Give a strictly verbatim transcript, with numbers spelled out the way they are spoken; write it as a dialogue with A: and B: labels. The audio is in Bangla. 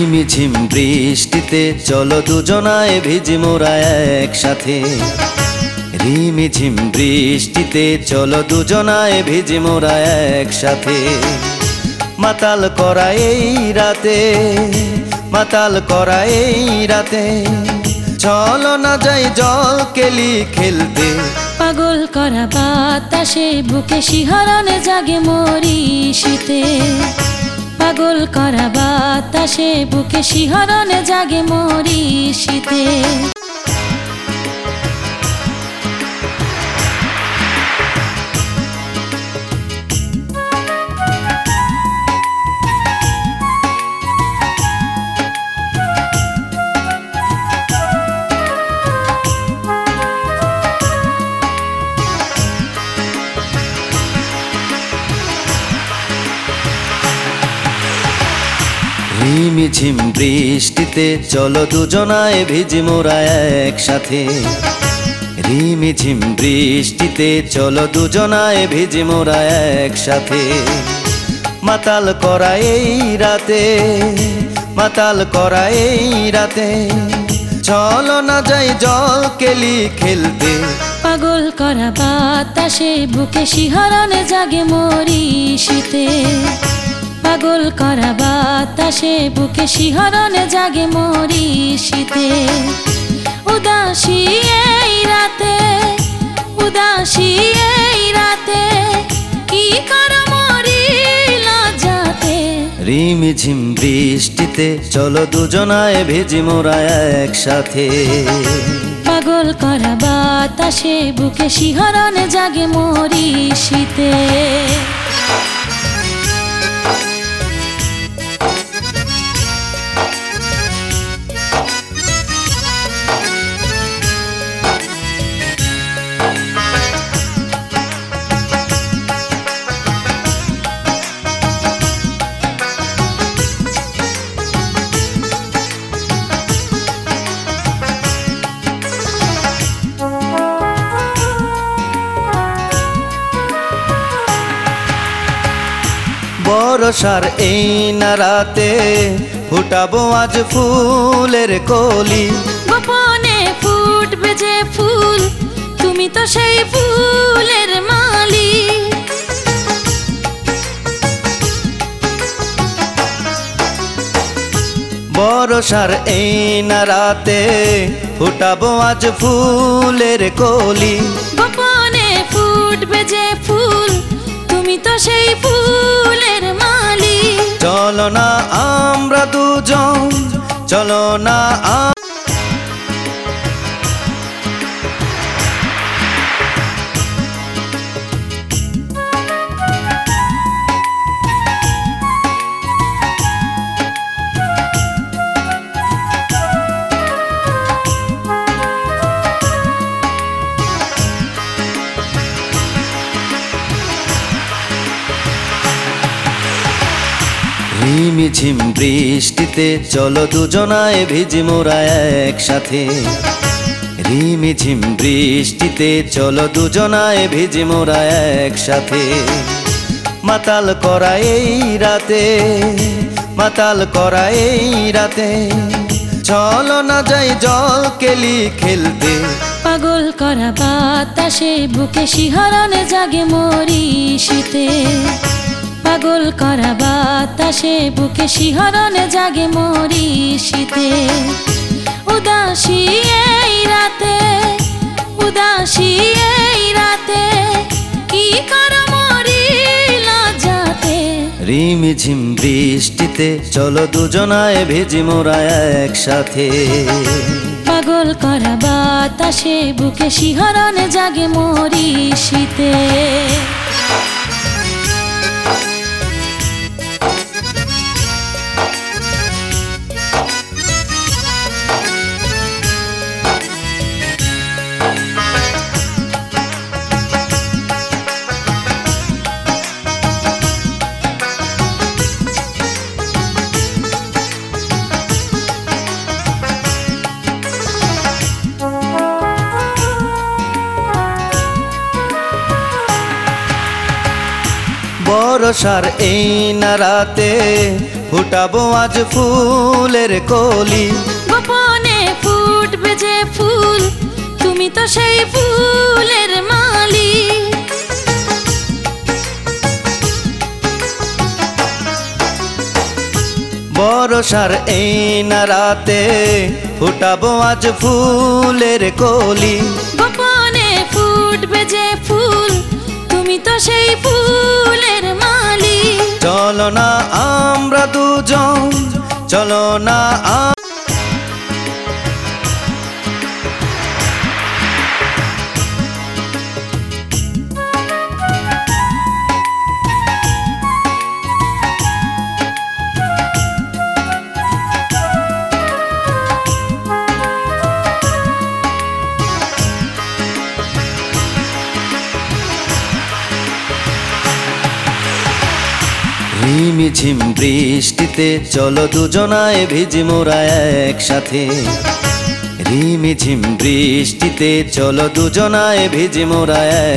A: রিমঝিম বৃষ্টিতে চলো দুজনায় ভিজি মোরা একসাথে। রিমঝিম বৃষ্টিতে চলো দুজনায় ভিজি মোরা একসাথে। মাতাল করা এই রাতে, মাতাল করা এই রাতে, চলো না যাই জল কেলি খেলতে।
B: পাগল করা বাতাসে বুকে শিহরণে জাগে মরি শীতে। পাগল করা বাতাসে বুকে শিহরণে জাগে মরি শীতে।
A: রিমঝিম বৃষ্টিতে চলো দুজনায় ভিজি মোরা একসাথে। রিমঝিম বৃষ্টিতে চলো দুজনায় ভিজি মোরা একসাথে। মাতাল করা এই রাতে, মাতাল করা এই রাতে, চলো না যাই জল কেলি খেলতে।
B: পাগল করা বাতাসে বুকে শিহরণে জাগে মরি শীতে। পাগল করা বাতাসে বুকে শিহরণে জাগে মরি শীতে। উদাসী এই রাতে, উদাসী এই রাতে, কি কর মরি লজ্জাতে।
A: রিমঝিম বৃষ্টিতে চলো দুজনায় ভিজি মোরা একসাথে।
B: পাগল করা বাতাসে বুকে শিহরণে জাগে মরি শীতে।
A: বর্ষার এই না রাতে ফুটাবো আজ ফুলের কলি।
B: গোপনে ফুটবে যে ফুল, তুমি তো সেই ফুলের মালি।
A: বর্ষার এই না রাতে ফুটাবো আজ ফুলের কলি।
B: গোপনে ফুটবে যে ফুল, তুমি তো সেই ফুলের মালি।
A: চলো না আমরা দুজন, চলো না আ- রিমঝিম বৃষ্টিতে চলো দুজনায় ভিজি মোরা একসাথে। রিমঝিম বৃষ্টিতে চলো দুজনায় ভিজি মোরা একসাথে। মাতাল করা এই রাতে, মাতাল করা এই রাতে, চলো না যাই জল কেলি খেলতে।
B: পাগল করা বাতাসে বুকে শিহরণে জাগে মরি শীতে। পাগল করা বাতাসে বুকে শিহরণে জাগে মরি শীতে। উদাসী এই রাতে, উদাসী এই রাতে, কি কর মরি লজ্জাতে।
A: রিমঝিম বৃষ্টিতে চলো দুজনায় ভিজি মোরা একসাথে।
B: পাগল করা বাতাসে বুকে শিহরণে জাগে মরি শীতে।
A: বর্ষার এই না রাতে ফুটাবো আজ ফুলের কলি।
B: গোপনে ফুটবে যে ফুল, তুমি তো সেই ফুলের মালি।
A: বরষার এই না রাতে ফুটাবো আজ ফুলের কলি।
B: গোপনে ফুটবে যে ফুল, তুমি তো সেই ফুলের মালি।
A: চলো না আমরা দুজন, চলো না আ- ঝিম বৃষ্টিতে চলো দুজনায় ভিজি মোরা একসাথে। রিমি ঝিম বৃষ্টিতে চলো দুজনায় ভিজি মোরা